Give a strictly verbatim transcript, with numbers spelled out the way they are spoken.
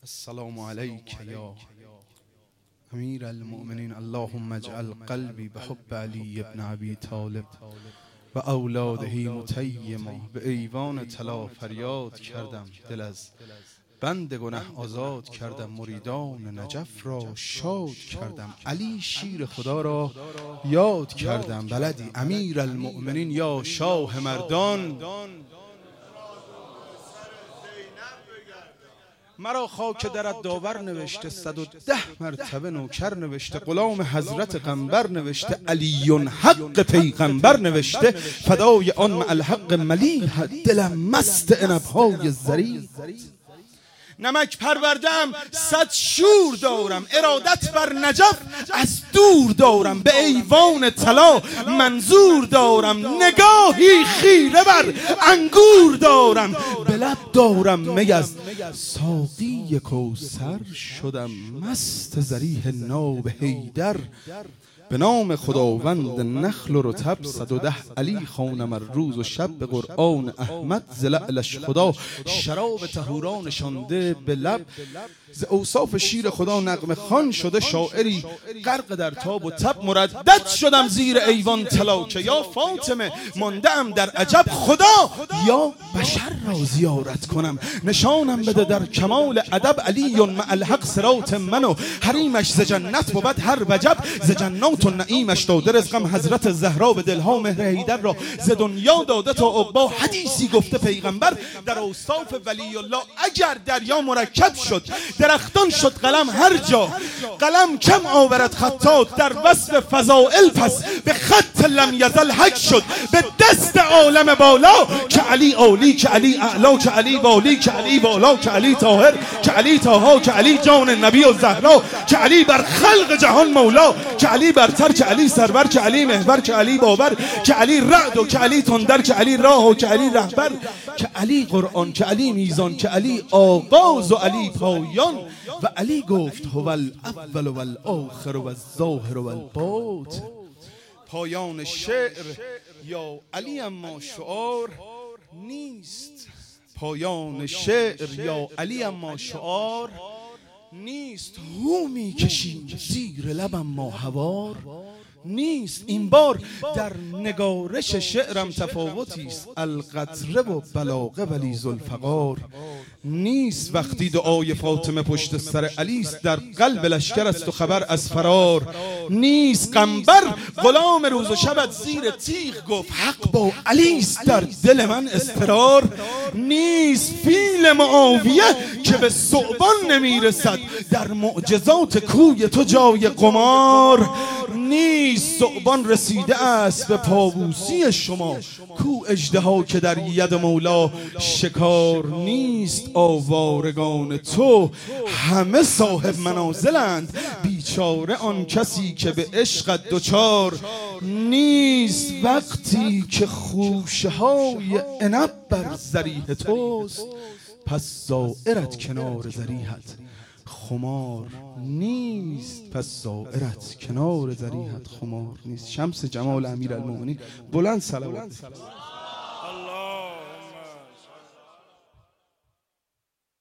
السلام عليك يا أمير المؤمنين. اللهم اجعل قلبي بحب علي بن ابي طالب و اولاده متیما. به ایوان طلا فریاد کردم، دل از بند گنه آزاد کردم. مریدان نجف را شاد کردم، علی شیر خدا را یاد کردم. بلدی امیر المؤمنین یا شاه مردان، مرا خاک درت داور نوشته. صد و ده مرتبه نوکر نوشته. غلام حضرت قنبر نوشته. علی حق پیغمبر نوشته. فدای آن مع الحق ملیح، دلم مست عنب‌های زری. نمک پروردم صد شور دارم، ارادت بر نجف از دور دارم. به ایوان طلا منظور دارم، نگاهی خیره بر انگور دارم. به لب دارم می از ساقی کوثر، شدم مست ضریح ناب حیدر. به نام خداوند نخل و رطب، صد و ده علی خوانم روز و شب. به قرآن احمد ز لعلش خدا شراب طهورا نشانده به لب. ز اوصاف شیر خدا نغمه خوان شده شاعری غرق در تاب و تب. مردد شدم زیر ایوان طلا که یا فاطمه ماندم در عجب. خدا یا بشر را زیارت کنم، نشانم بده در کمال ادب. علی مع الحق صراط من و حریمش ز جنت بود هر وجب. ز جنات و نعیمش داده رزقم حضرت زهرا. به دلها مهر حیدر را ز دنیا داده تا عقبا. حدیثی گفته پیغمبر در اوصاف ولی الله، اگر دریا مرکب شد درختان شد قلم هر جا. قلم کم آورد خطات در وصف فضائل، پس به خط لم یزل حک شد به دست عالم بالا. که علی عالی، که علی اعلا، که علی والی، که علی والا، که علی طاهر، که علی طاها، که علی جان نبی و زهرا، که علی بر خلق جهان مولا، که علی برتر، که علی سرور، که علی محور، که علی باور، که علی رعد و که علی تندر، که علی راه و که علی رهبر، که علی قرآن، که علی میزان، که علی آغاز و علی پایان. و علی گفت هو الاول و الاخر و الظاهر و الباطن. پایان شعر یا علی اما شعار نیست. پایان شعر یا علی اما شعار نیست. هو می کشیم زیر لبم ما هوار نیست. این بار در نگارش شعرم تفاوتی است. القطره و بلاغه ولی ذوالفقار نیست. وقتی دعای فاطمه پشت سر علی است، در قلب لشکر است و خبر از فرار نیست. قنبر غلام روز و شبت زیر تیغ گفت حق با علی است، در دل من اضطرار نیست. فیل معاویه که به ثعبان نمیرسد، در معجزات کوی تو جای قمار نیست. ثعبان رسیده است به پابوسی شما، کو اژدها که در ید مولا شکار نیست. آوارگان تو همه صاحب منازلند، بیچاره آن کسی که به عشقت دوچار نیست. وقتی که خوشه های عنب بر ضریح توست، پس زائرت کنار ضریحت خمار نیست. پس زائرت کنار ضریحت خمار نیست. شمس جمال امیر المؤمنین، بلند صلوات.